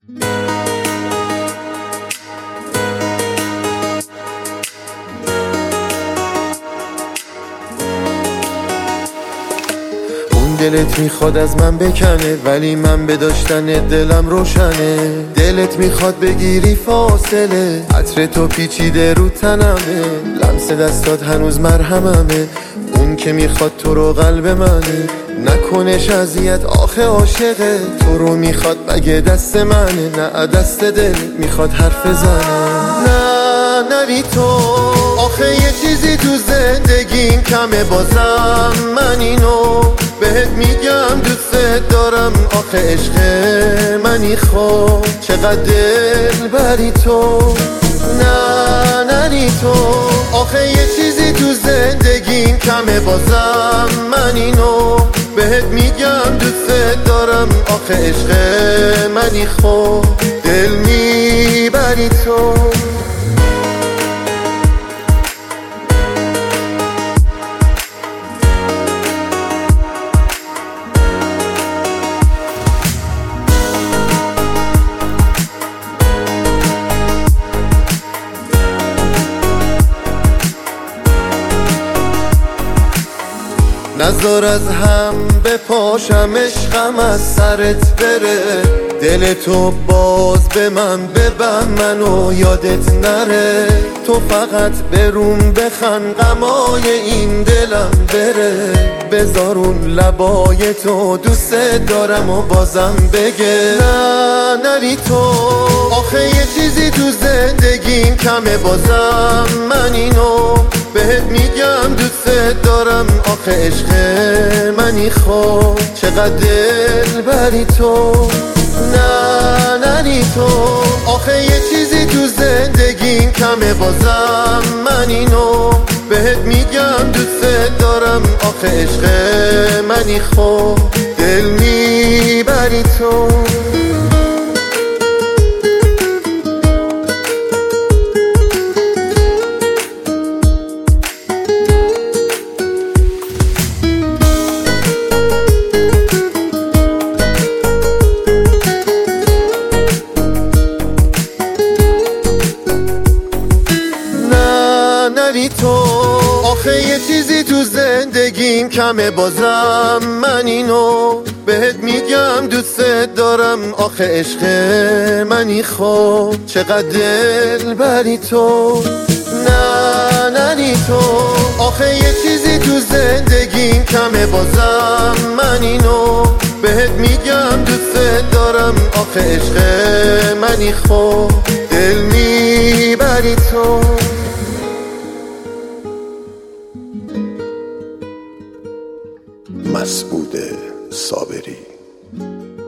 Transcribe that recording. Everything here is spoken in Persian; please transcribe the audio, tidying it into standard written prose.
دلت میخواد از من بکنه ولی من به داشتن دلم روشنه. دلت میخواد بگیری فاصله، عطر تو پیچیده رو تنمه، لمس دستات هنوز مرهممه. اون که میخواد تو رو قلب منه، نکنش اذیت آخه عاشقه. تو رو میخواد مگه دست منه؟ نه دست دل میخواد حرف زنه. نه نری تو، آخه یه چیزی تو زندگیم کمه بازم من اینو بهت میگم دوست دارم. آخه عشق منی خب چقدر دل بری تو. نه نری تو، آخه یه چیزی تو زندگیم کمه بازم من اینو بهت میگم دوست دارم. آخه عشق منی خب دل میبری تو. نذار از هم بپاشم عشقم از سرت بره. دل تو باز به من ببن منو یادت نره. تو فقط بروم بخن غمای این دلم بره. بذار اون لبای تو دوست دارم و بازم بگه. نه نری تو، آخه یه چیزی تو زندگیم کمه بازم من اینو بهت میگم دوست دارم. آخه عشق منی خب چقدر دل بری تو. نه نری تو، آخه یه چیزی تو زندگیم کمه بازم من اینو بهت میگم دوست دارم. آخه عشق منی خب دل میبری تو. نری تو، آخه یه چیزی تو زندگیم کمه بازم من اینو بهت میگم دوست دارم. آخه عشق منی خب چقدر دل بری تو. نه نری تو، آخه یه چیزی تو زندگیم کمه بازم من اینو بهت میگم دوست دارم. آخه عشق منی خب دل میبری تو. مسعود صابری.